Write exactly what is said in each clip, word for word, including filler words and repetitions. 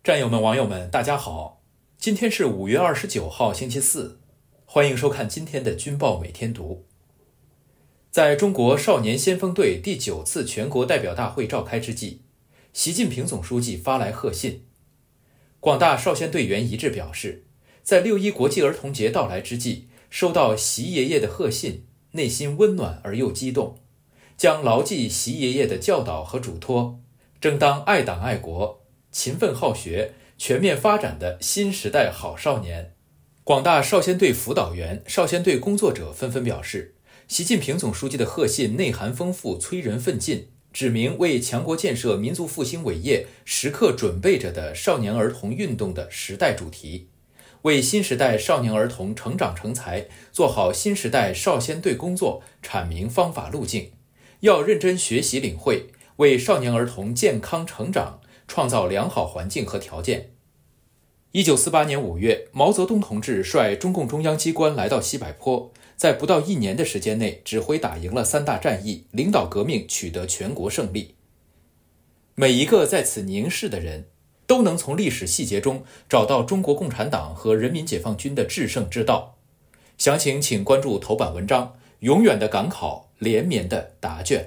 战友们、网友们，大家好！今天是五月二十九号，星期四，欢迎收看今天的军报每天读。在中国少年先锋队第九次全国代表大会召开之际，习近平总书记发来贺信。广大少先队员一致表示，在六一国际儿童节到来之际，收到习爷爷的贺信，内心温暖而又激动，将牢记习爷爷的教导和嘱托，争当爱党爱国、勤奋好学、全面发展的新时代好少年。广大少先队辅导员、少先队工作者纷纷表示，习近平总书记的贺信内涵丰富，催人奋进，指明为强国建设、民族复兴伟业时刻准备着的少年儿童运动的时代主题，为新时代少年儿童成长成才做好新时代少先队工作阐明方法路径，要认真学习领会，为少年儿童健康成长创造良好环境和条件。一九四八年五月，毛泽东同志率中共中央机关来到西柏坡，在不到一年的时间内，指挥打赢了三大战役，领导革命，取得全国胜利。每一个在此凝视的人，都能从历史细节中找到中国共产党和人民解放军的制胜之道。详情请关注头版文章，永远的赶考，连绵的答卷。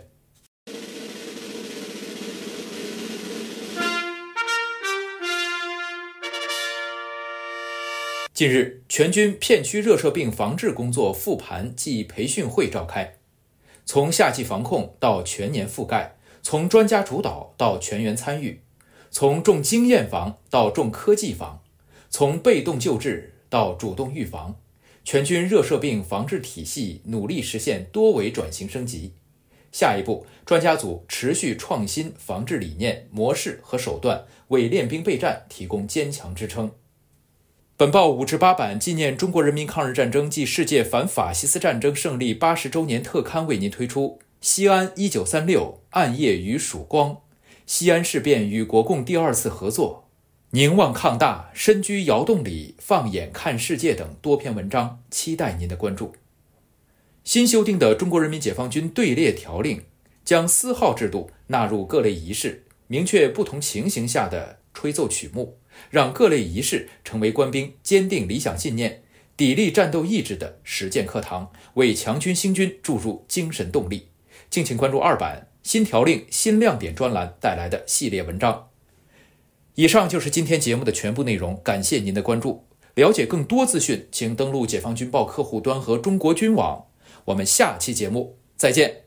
近日，全军片区热射病防治工作复盘暨培训会召开。从夏季防控到全年覆盖，从专家主导到全员参与，从重经验防到重科技防，从被动救治到主动预防，全军热射病防治体系努力实现多维转型升级。下一步，专家组持续创新防治理念、模式和手段，为练兵备战提供坚强支撑。本报五至八版纪念中国人民抗日战争暨世界反法西斯战争胜利八十周年特刊为您推出西安一九三六暗夜与曙光，西安事变与国共第二次合作，凝望抗大，身居窑洞里，放眼看世界等多篇文章，期待您的关注。新修订的中国人民解放军队列条令将司号制度纳入各类仪式，明确不同情形下的吹奏曲目，让各类仪式成为官兵坚定理想信念、砥砺战斗意志的实践课堂，为强军兴军注入精神动力。敬请关注二版新条令新亮点专栏带来的系列文章。以上就是今天节目的全部内容，感谢您的关注。了解更多资讯，请登录解放军报客户端和中国军网。我们下期节目再见。